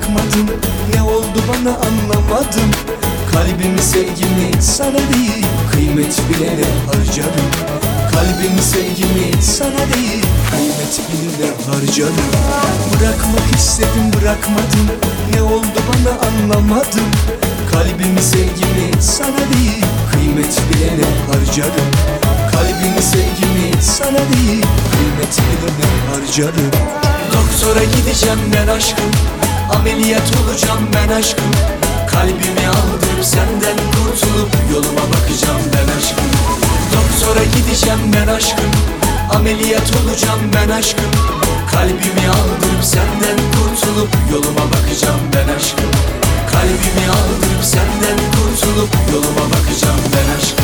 bırakmadın. Ne oldu bana anlamadım. Kalbimi sevgimi sana değil, kıymet bilene harcarım. Kalbimi sevgimi sana değil, kıymet bilene harcarım. Bırakmak istedim bırakmadın. Ne oldu bana anlamadım. Kalbimi sevgimi sana değil, kıymet bilene harcarım. Kalbimi sevgimi sana değil, kıymet bilene harcarım. Doktora gideceğim ben aşkım, ameliyat olacağım ben aşkım. Kalbimi aldırıp senden kurtulup yoluma bakacağım ben aşkım. Doktora gideceğim ben aşkım, ameliyat olacağım ben aşkım. Kalbimi aldırıp senden kurtulup yoluma bakacağım ben aşkım. Kalbimi aldırıp senden kurtulup yoluma bakacağım ben aşkım.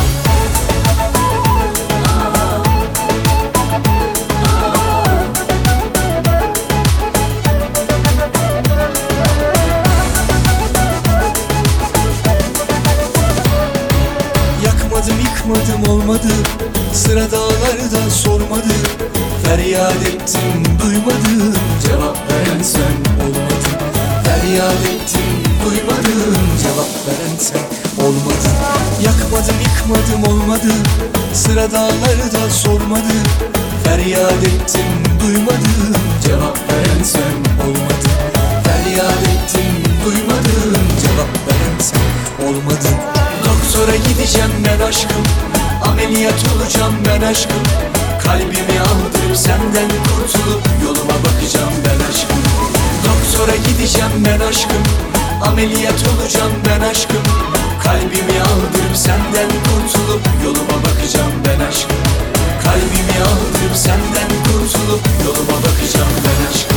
Yıkmadım olmadı, sıra dağlarda sormadı. Feryat ettim duymadın, cevap veren sen olmadın. Feryat ettim duymadın, cevap veren sen olmadın. Yıkmadım olmadı, sıra dağlarda sormadı. Feryat ettim duymadın, cevap veren sen olmadın. Feryat ettim duymadın, cevap veren sen olmadın. Doktora gideceğim ben aşkım, ameliyat olacağım ben aşkım. Kalbimi aldırıp senden kurtulup yoluma bakacağım ben aşkım. Doktora gideceğim ben aşkım, ameliyat olacağım ben aşkım. Kalbimi aldırıp senden kurtulup yoluma bakacağım ben aşkım. Kalbimi aldırıp senden kurtulup yoluma bakacağım ben aşkım.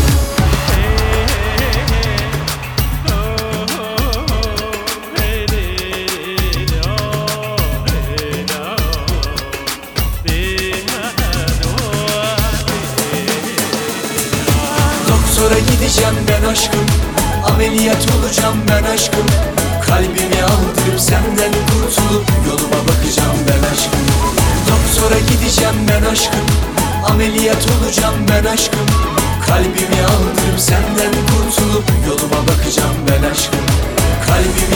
Doktora gideceğim ben aşkım, ameliyat olacağım ben aşkım. Kalbimi aldırıp senden kurtulup yoluma bakacağım ben aşkım. Doktora gideceğim ben aşkım, ameliyat olacağım ben aşkım. Kalbimi aldırıp senden kurtulup yoluma bakacağım ben aşkım. Kalbimi